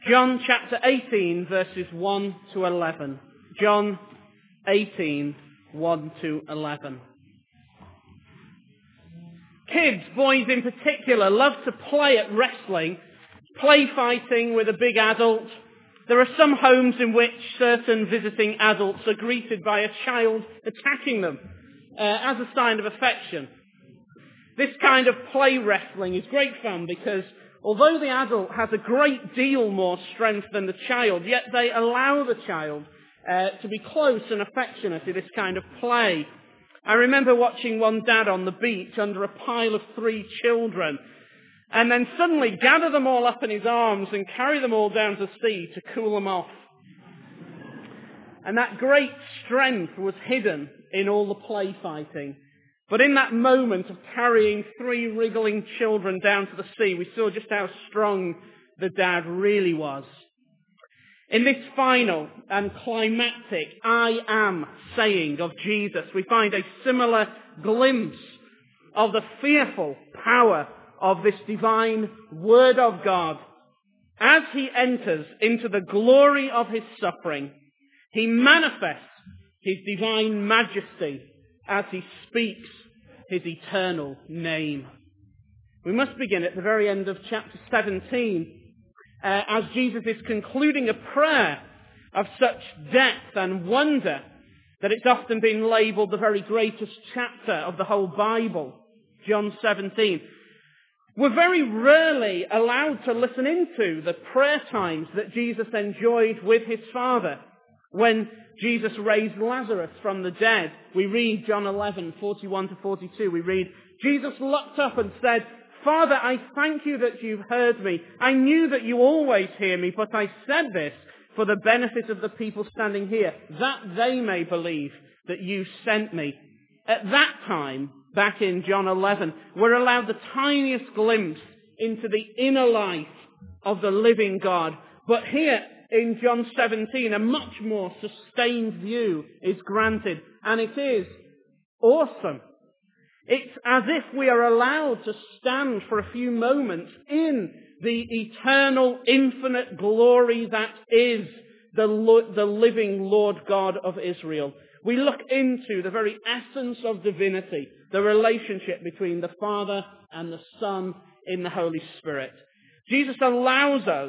John chapter 18, verses 1 to 11. John 18, 1 to 11. Kids, boys in particular, love to play at wrestling, play fighting with a big adult. There are some homes in which certain visiting adults are greeted by a child attacking them as a sign of affection. This kind of play wrestling is great fun because although the adult has a great deal more strength than the child, yet they allow the child to be close and affectionate in this kind of play. I remember watching one dad on the beach under a pile of 3 children and then suddenly gather them all up in his arms and carry them all down to sea to cool them off. And that great strength was hidden in all the play fighting. But in that moment of carrying 3 wriggling children down to the sea, we saw just how strong the dad really was. In this final and climactic I am saying of Jesus, we find a similar glimpse of the fearful power of this divine Word of God. As he enters into the glory of his suffering, he manifests his divine majesty as he speaks his eternal name. We must begin at the very end of chapter 17, as Jesus is concluding a prayer of such depth and wonder that it's often been labelled the very greatest chapter of the whole Bible, John 17. We're very rarely allowed to listen into the prayer times that Jesus enjoyed with his Father. When Jesus raised Lazarus from the dead, we read John 11, 41 to 42, we read, Jesus looked up and said, Father, I thank you that you've heard me. I knew that you always hear me, but I said this for the benefit of the people standing here, that they may believe that you sent me. At that time, back in John 11, we're allowed the tiniest glimpse into the inner life of the living God. But here in John 17, a much more sustained view is granted, and it is awesome. It's as if we are allowed to stand for a few moments in the eternal, infinite glory that is the living Lord God of Israel. We look into the very essence of divinity, the relationship between the Father and the Son in the Holy Spirit. Jesus allows us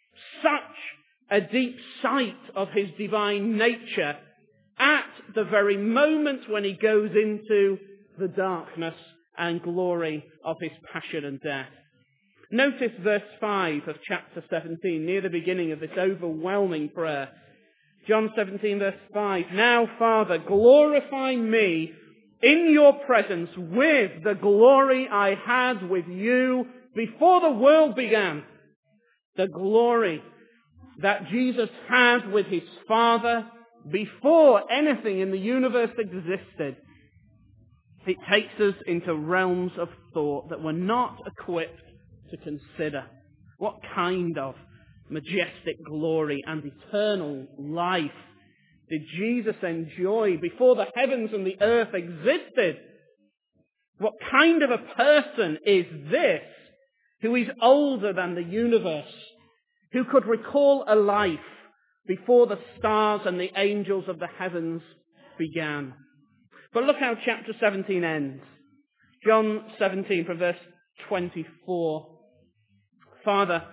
such a deep sight of his divine nature at the very moment when he goes into the darkness and glory of his passion and death. Notice verse 5 of chapter 17, near the beginning of this overwhelming prayer. John 17 verse 5, Now, Father, glorify me in your presence with the glory I had with you before the world began. The glory that Jesus had with his Father before anything in the universe existed. It takes us into realms of thought that we're not equipped to consider. What kind of majestic glory and eternal life did Jesus enjoy before the heavens and the earth existed? What kind of a person is this who is older than the universe, who could recall a life before the stars and the angels of the heavens began? But look how chapter 17 ends. John 17 from verse 24. Father,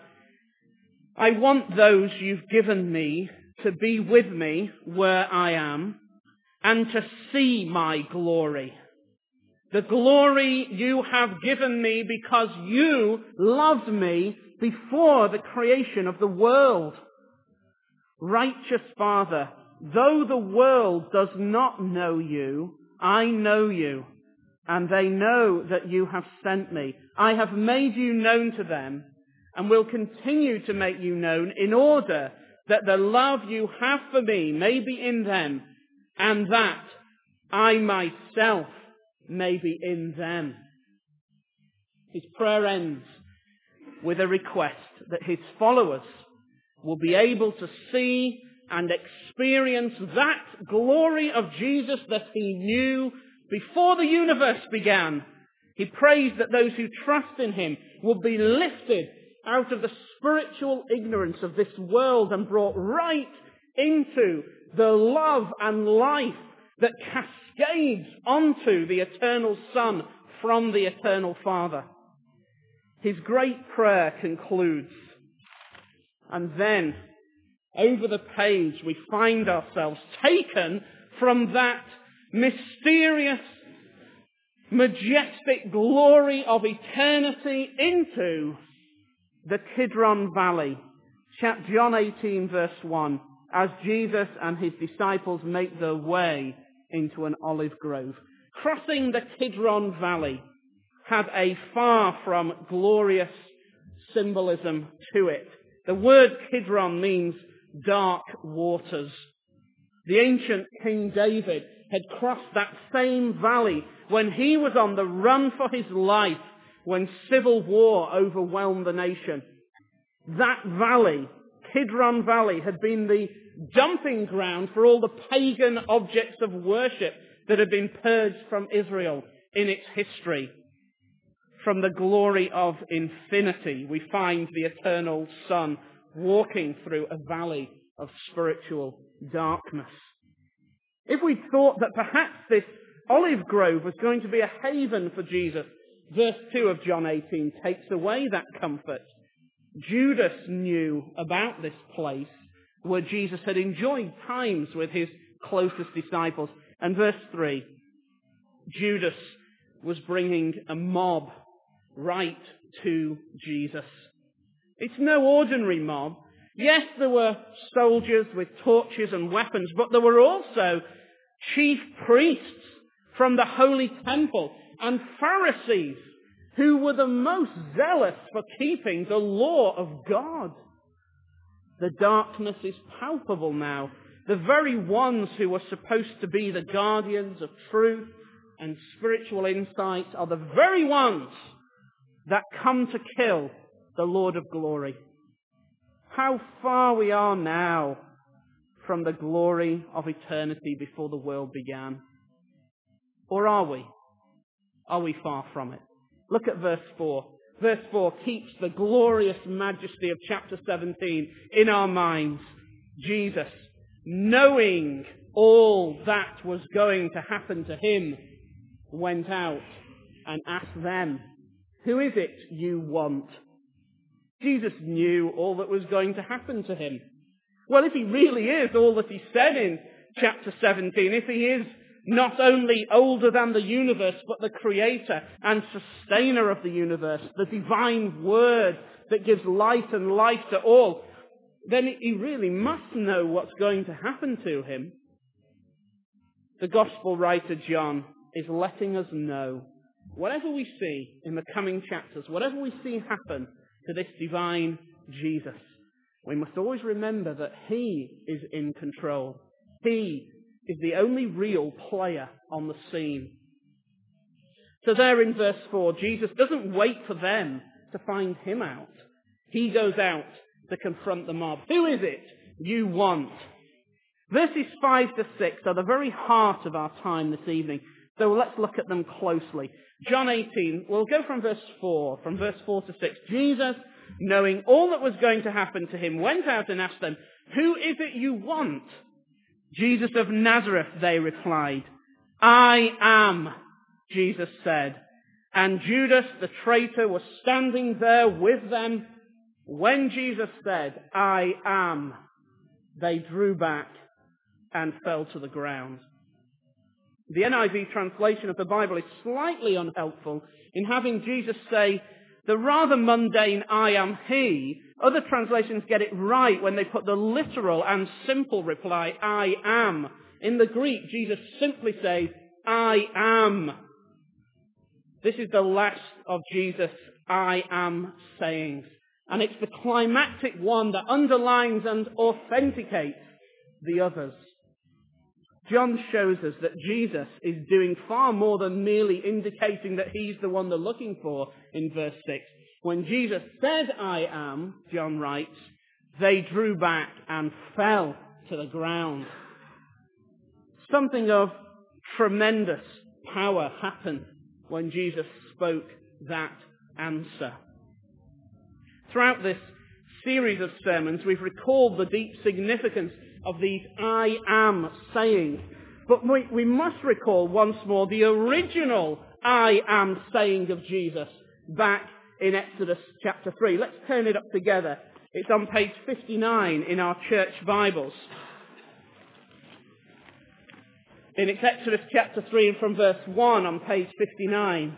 I want those you've given me to be with me where I am and to see my glory. The glory you have given me because you loved me before the creation of the world. Righteous Father, though the world does not know you, I know you, and they know that you have sent me. I have made you known to them, and will continue to make you known in order that the love you have for me may be in them, and that I myself may be in them. His prayer ends with a request that his followers will be able to see and experience that glory of Jesus that he knew before the universe began. He prays that those who trust in him will be lifted out of the spiritual ignorance of this world and brought right into the love and life that cascades onto the eternal Son from the eternal Father. His great prayer concludes, and then over the page we find ourselves taken from that mysterious, majestic glory of eternity into the Kidron Valley. John 18 verse 1, as Jesus and his disciples make their way into an olive grove. Crossing the Kidron Valley had a far from glorious symbolism to it. The word Kidron means dark waters. The ancient King David had crossed that same valley when he was on the run for his life when civil war overwhelmed the nation. That valley, Kidron Valley, had been the dumping ground for all the pagan objects of worship that had been purged from Israel in its history. From the glory of infinity, we find the eternal Son walking through a valley of spiritual darkness. If we thought that perhaps this olive grove was going to be a haven for Jesus, verse 2 of John 18 takes away that comfort. Judas knew about this place where Jesus had enjoyed times with his closest disciples. And verse 3, Judas was bringing a mob right to Jesus. It's no ordinary mob. Yes, there were soldiers with torches and weapons, but there were also chief priests from the holy temple and Pharisees who were the most zealous for keeping the law of God. The darkness is palpable now. The very ones who were supposed to be the guardians of truth and spiritual insight are the very ones that come to kill the Lord of glory. How far we are now from the glory of eternity before the world began. Or are we? Are we far from it? Look at verse 4. Verse 4 keeps the glorious majesty of chapter 17 in our minds. Jesus, knowing all that was going to happen to him, went out and asked them, "Who is it you want?" Jesus knew all that was going to happen to him. Well, if he really is all that he said in chapter 17, if he is not only older than the universe, but the creator and sustainer of the universe, the divine word that gives light and life to all, then he really must know what's going to happen to him. The gospel writer John is letting us know, whatever we see in the coming chapters, whatever we see happen to this divine Jesus, we must always remember that he is in control. He is the only real player on the scene. So there in verse 4, Jesus doesn't wait for them to find him out. He goes out to confront the mob. Who is it you want? Verses 5 to 6 are the very heart of our time this evening. So let's look at them closely. John 18, we'll go from verse 4 to 6. Jesus, knowing all that was going to happen to him, went out and asked them, "Who is it you want?" "Jesus of Nazareth," they replied. "I am," Jesus said. And Judas, the traitor, was standing there with them. When Jesus said, "I am," they drew back and fell to the ground. The NIV translation of the Bible is slightly unhelpful in having Jesus say the rather mundane "I am he." Other translations get it right when they put the literal and simple reply, "I am." In the Greek, Jesus simply says, "I am." This is the last of Jesus' "I am" sayings. And it's the climactic one that underlines and authenticates the others. John shows us that Jesus is doing far more than merely indicating that he's the one they're looking for in verse 6. When Jesus said, "I am," John writes, they drew back and fell to the ground. Something of tremendous power happened when Jesus spoke that answer. Throughout this series of sermons, we've recalled the deep significance of these I am sayings. But we must recall once more the original I am saying of Jesus back in Exodus chapter 3. Let's turn it up together. It's on page 59 in our church Bibles. And it's Exodus chapter 3 and from verse 1 on page 59.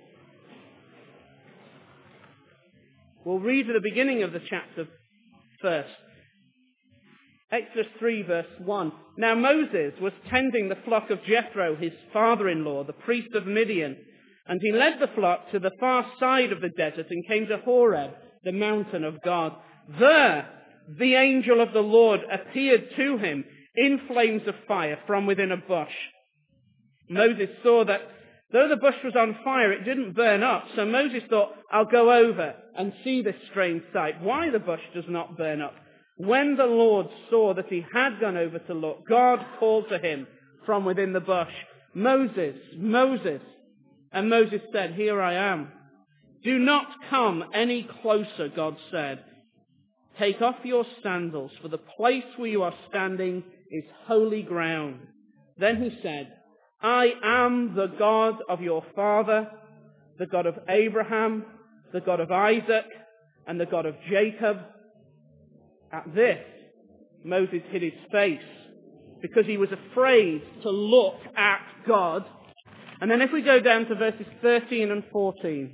We'll read at the beginning of the chapter first. Exodus 3 verse 1. Now Moses was tending the flock of Jethro, his father-in-law, the priest of Midian, and he led the flock to the far side of the desert and came to Horeb, the mountain of God. There the angel of the Lord appeared to him in flames of fire from within a bush. Moses saw that though the bush was on fire, it didn't burn up. So Moses thought, I'll go over and see this strange sight, why the bush does not burn up. When the Lord saw that he had gone over to look, God called to him from within the bush, Moses, Moses. And Moses said, Here I am. Do not come any closer, God said. Take off your sandals, for the place where you are standing is holy ground. Then he said, I am the God of your father, the God of Abraham, the God of Isaac, and the God of Jacob. At this, Moses hid his face because he was afraid to look at God. And then if we go down to verses 13 and 14,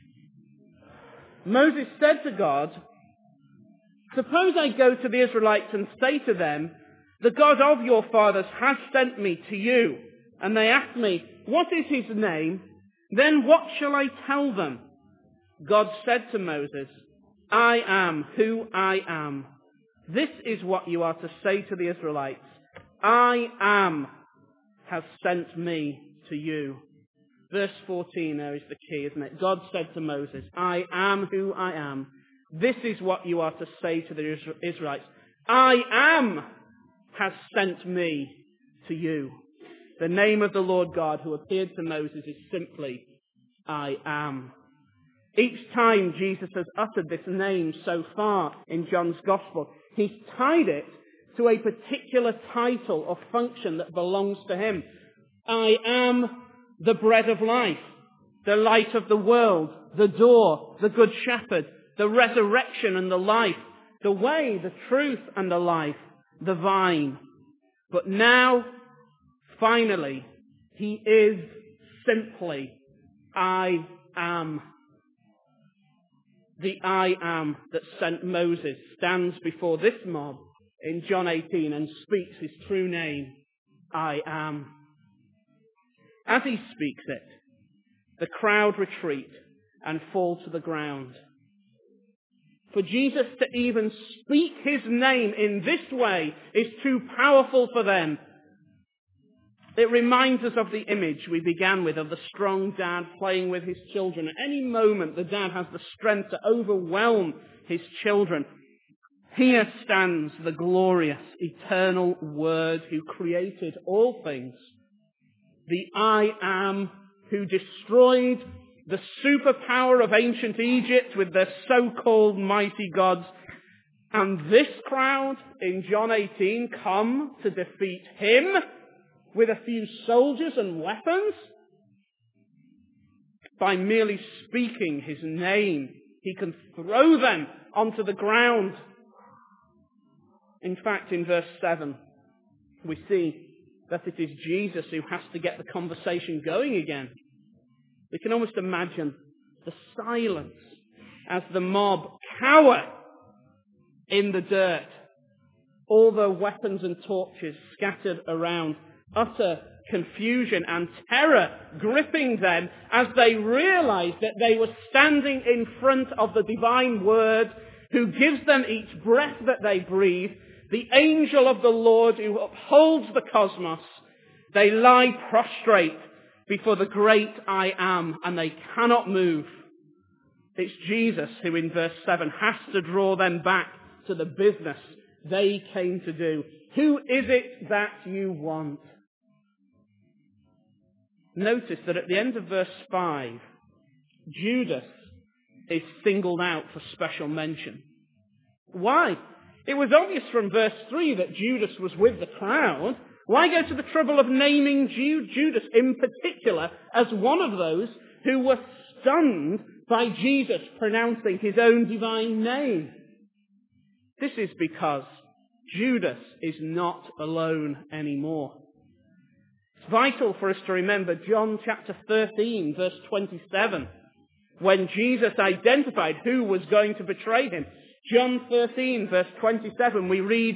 Moses said to God, Suppose I go to the Israelites and say to them, The God of your fathers has sent me to you. And they ask me, What is his name? Then what shall I tell them? God said to Moses, I am who I am. This is what you are to say to the Israelites. I am has sent me to you. Verse 14 there is the key, isn't it? God said to Moses, I am who I am. This is what you are to say to the Israelites. I am has sent me to you. The name of the Lord God who appeared to Moses is simply, I am. Each time Jesus has uttered this name so far in John's Gospel, he's tied it to a particular title or function that belongs to him. I am the bread of life, the light of the world, the door, the good shepherd, the resurrection and the life, the way, the truth and the life, the vine. But now, finally, he is simply I am. The I am that sent Moses stands before this mob in John 18 and speaks his true name, I am. As he speaks it, the crowd retreat and fall to the ground. For Jesus to even speak his name in this way is too powerful for them. It reminds us of the image we began with of the strong dad playing with his children. At any moment, the dad has the strength to overwhelm his children. Here stands the glorious, eternal Word who created all things. The I am who destroyed the superpower of ancient Egypt with their so-called mighty gods. And this crowd in John 18 come to defeat him with a few soldiers and weapons. By merely speaking his name, he can throw them onto the ground. In fact, in verse 7, we see that it is Jesus who has to get the conversation going again. We can almost imagine the silence as the mob cower in the dirt, all their weapons and torches scattered around, utter confusion and terror gripping them as they realized that they were standing in front of the divine Word who gives them each breath that they breathe, the angel of the Lord who upholds the cosmos. They lie prostrate before the great I am, and they cannot move. It's Jesus who in verse 7 has to draw them back to the business they came to do. Who is it that you want? Notice that at the end of verse 5, Judas is singled out for special mention. Why? It was obvious from verse 3 that Judas was with the crowd. Why go to the trouble of naming Judas in particular as one of those who were stunned by Jesus pronouncing his own divine name? This is because Judas is not alone anymore. It's vital for us to remember John chapter 13, verse 27, when Jesus identified who was going to betray him. John 13, verse 27, we read,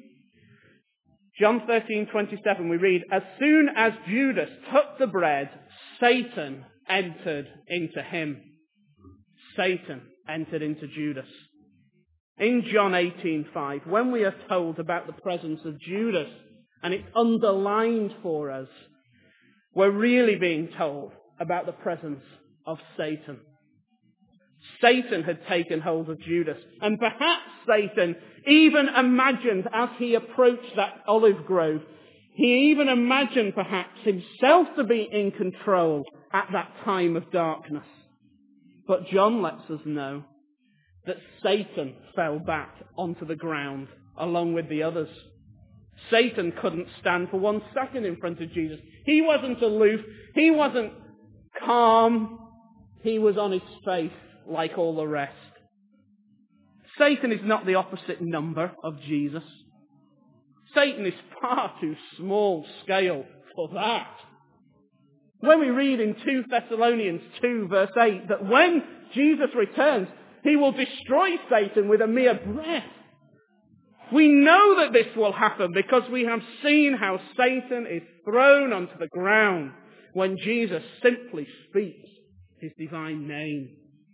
as soon as Judas took the bread, Satan entered into him. Satan entered into Judas. In John 18:5, when we are told about the presence of Judas, and it's underlined for us, we're really being told about the presence of Satan. Satan had taken hold of Judas, and perhaps Satan even imagined as he approached that olive grove, he even imagined perhaps himself to be in control at that time of darkness. But John lets us know that Satan fell back onto the ground along with the others. Satan couldn't stand for 1 second in front of Jesus. He wasn't aloof. He wasn't calm. He was on his face like all the rest. Satan is not the opposite number of Jesus. Satan is far too small scale for that. When we read in 2 Thessalonians 2 verse 8 that when Jesus returns, he will destroy Satan with a mere breath. We know that this will happen because we have seen how Satan is thrown onto the ground when Jesus simply speaks his divine name.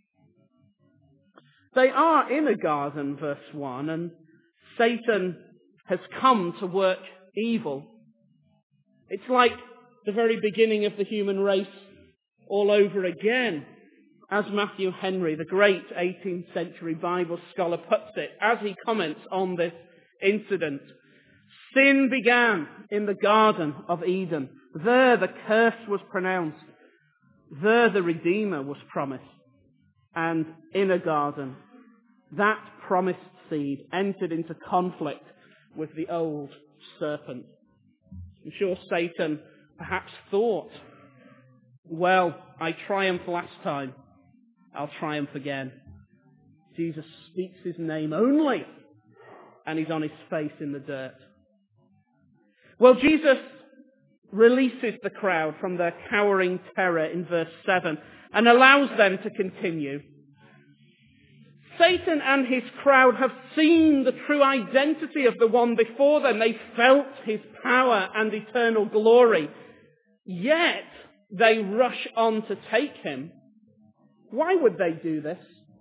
They are in a garden, verse 1, and Satan has come to work evil. It's like the very beginning of the human race all over again. As Matthew Henry, the great 18th century Bible scholar, puts it, as he comments on this incident, sin began in the Garden of Eden. There the curse was pronounced. There the Redeemer was promised. And in a garden, that promised seed entered into conflict with the old serpent. I'm sure Satan perhaps thought, well, I triumphed last time. I'll triumph again. Jesus speaks his name only, and he's on his face in the dirt. Well, Jesus releases the crowd from their cowering terror in verse 7 and allows them to continue. Satan and his crowd have seen the true identity of the one before them. They felt his power and eternal glory. Yet they rush on to take him. Why would they do this?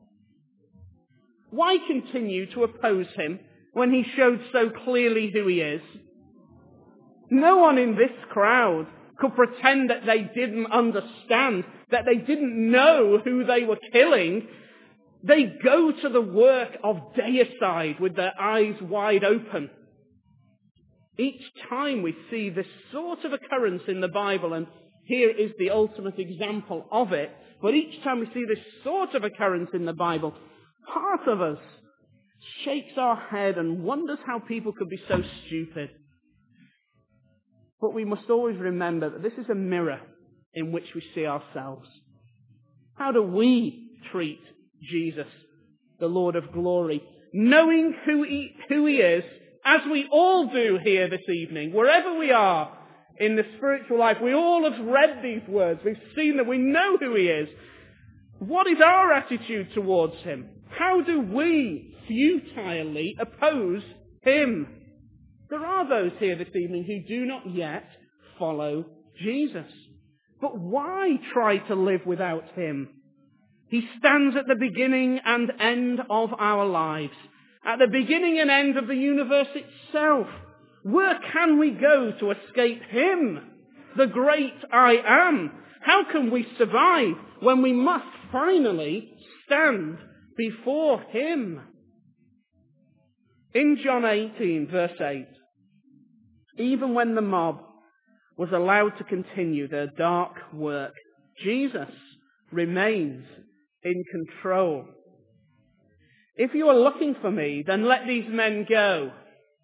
Why continue to oppose him when he showed so clearly who he is? No one in this crowd could pretend that they didn't understand, that they didn't know who they were killing. They go to the work of deicide with their eyes wide open. Each time we see this sort of occurrence in the Bible, and here is the ultimate example of it, but each time we see this sort of occurrence in the Bible, part of us shakes our head and wonders how people could be so stupid. But we must always remember that this is a mirror in which we see ourselves. How do we treat Jesus, the Lord of glory, knowing who he is, as we all do here this evening, wherever we are in the spiritual life? We all have read these words. We've seen that. We know who he is. What is our attitude towards him? How do we futilely oppose him? There are those here this evening who do not yet follow Jesus. But why try to live without him? He stands at the beginning and end of our lives, at the beginning and end of the universe itself. Where can we go to escape him, the great I am? How can we survive when we must finally stand before him? In John 18, verse 8, even when the mob was allowed to continue their dark work, Jesus remains in control. If you are looking for me, then let these men go.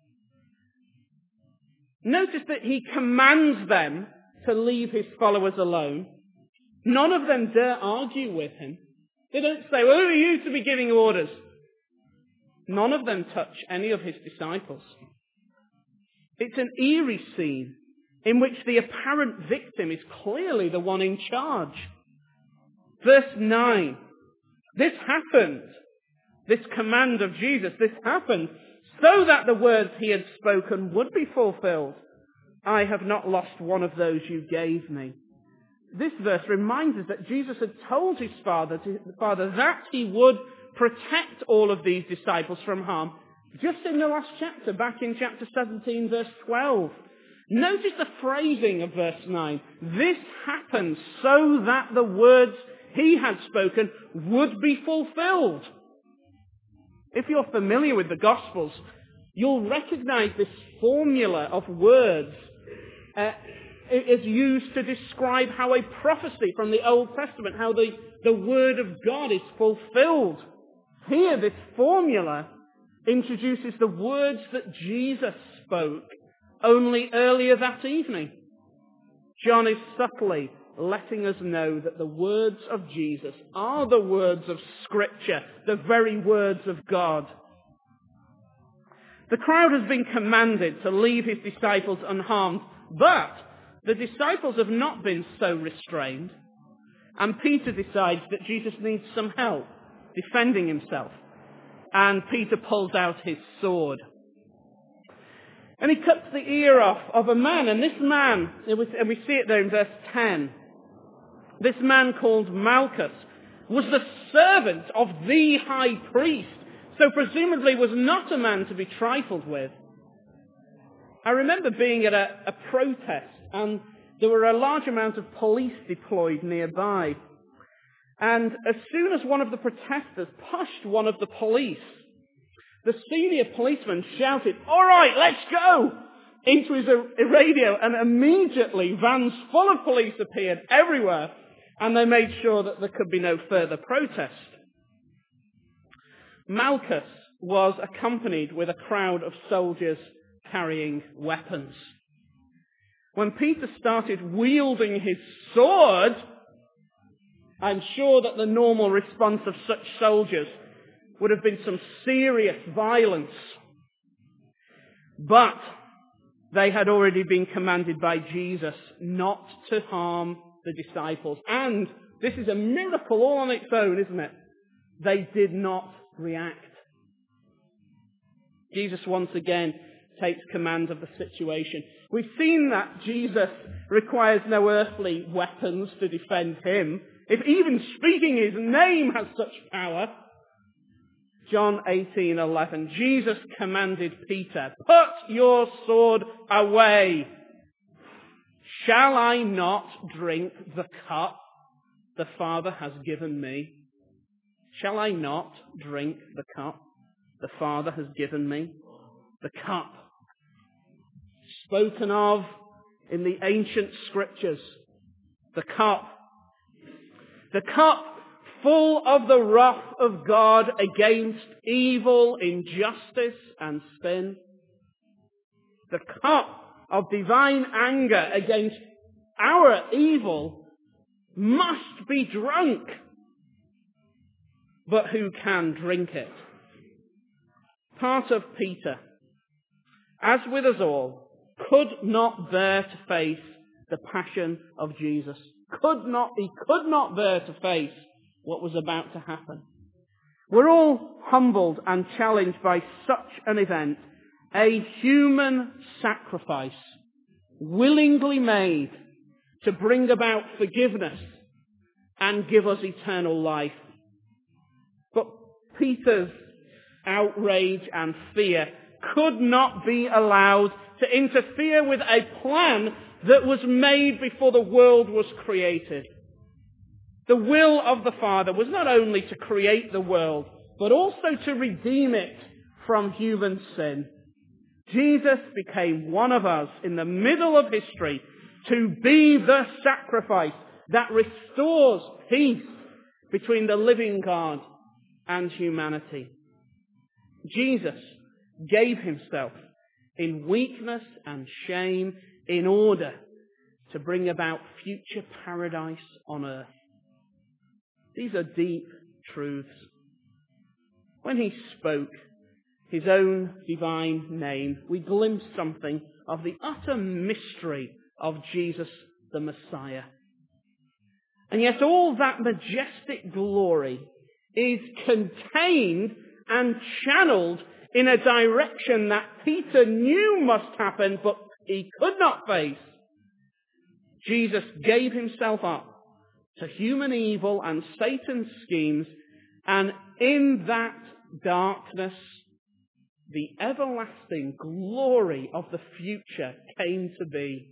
Notice that he commands them to leave his followers alone. None of them dare argue with him. They don't say, well, who are you to be giving orders? None of them touch any of his disciples. It's an eerie scene in which the apparent victim is clearly the one in charge. Verse 9. This happened, this command of Jesus, this happened so that the words he had spoken would be fulfilled. I have not lost one of those you gave me. This verse reminds us that Jesus had told his Father that he would protect all of these disciples from harm just in the last chapter, back in chapter 17, verse 12. Notice the phrasing of verse 9. This happened so that the words he had spoken would be fulfilled. If you're familiar with the Gospels, you'll recognize this formula of words is used to describe how a prophecy from the Old Testament, how the Word of God is fulfilled. Here, this formula introduces the words that Jesus spoke only earlier that evening. John is subtly letting us know that the words of Jesus are the words of Scripture, the very words of God. The crowd has been commanded to leave his disciples unharmed, but the disciples have not been so restrained, and Peter decides that Jesus needs some help defending himself, and Peter pulls out his sword. And he cuts the ear off of a man, and this man, and we see it there in verse 10, this man called Malchus was the servant of the high priest, so presumably was not a man to be trifled with. I remember being at a protest, and there were a large amount of police deployed nearby. And as soon as one of the protesters pushed one of the police, the senior policeman shouted, "All right, let's go!" into his radio, and immediately vans full of police appeared everywhere, and they made sure that there could be no further protest. Malchus was accompanied with a crowd of soldiers carrying weapons. When Peter started wielding his sword, I'm sure that the normal response of such soldiers would have been some serious violence. But they had already been commanded by Jesus not to harm the disciples. And this is a miracle all on its own, isn't it? They did not react. Jesus once again takes command of the situation. We've seen that Jesus requires no earthly weapons to defend him, if even speaking his name has such power. John 18:11, Jesus commanded Peter, "Put your sword away. Shall I not drink the cup the Father has given me? Shall I not drink the cup the Father has given me?" The cup spoken of in the ancient scriptures. The cup full of the wrath of God against evil, injustice, and sin. The cup of divine anger against our evil must be drunk. But who can drink it? Part of Peter, as with us all, could not bear to face the passion of Jesus. He could not bear to face what was about to happen. We're all humbled and challenged by such an event, a human sacrifice willingly made to bring about forgiveness and give us eternal life. But Peter's outrage and fear could not be allowed to interfere with a plan that was made before the world was created. The will of the Father was not only to create the world, but also to redeem it from human sin. Jesus became one of us in the middle of history to be the sacrifice that restores peace, between the living God and humanity. Jesus gave himself in weakness and shame in order to bring about future paradise on earth. These are deep truths. When he spoke his own divine name, we glimpse something of the utter mystery of Jesus the Messiah. And yet all that majestic glory is contained and channeled in a direction that Peter knew must happen, but he could not face. Jesus gave himself up to human evil and Satan's schemes, and in that darkness, the everlasting glory of the future came to be.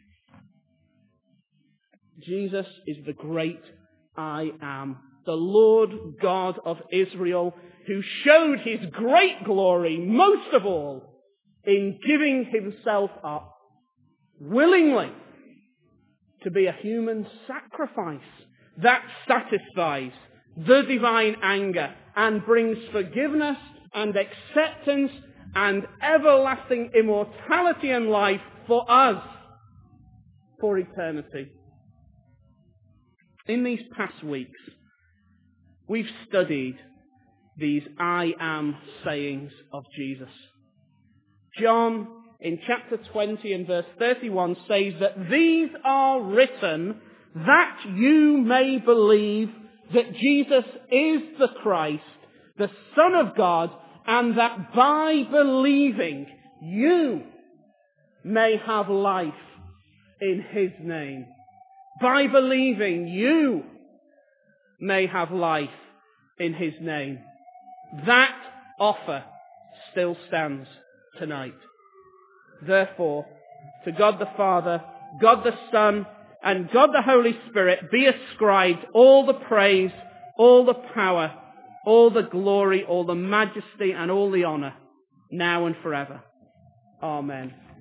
Jesus is the great I Am, the Lord God of Israel, who showed his great glory most of all in giving himself up willingly to be a human sacrifice that satisfies the divine anger and brings forgiveness and acceptance and everlasting immortality and life for us for eternity. In these past weeks, we've studied these I am sayings of Jesus. John, in chapter 20 and verse 31, says that these are written that you may believe that Jesus is the Christ, the Son of God, and that by believing you may have life in his name. By believing you may have life in his name. That offer still stands tonight. Therefore, to God the Father, God the Son, and God the Holy Spirit be ascribed all the praise, all the power, all the glory, all the majesty, and all the honor, now and forever. Amen.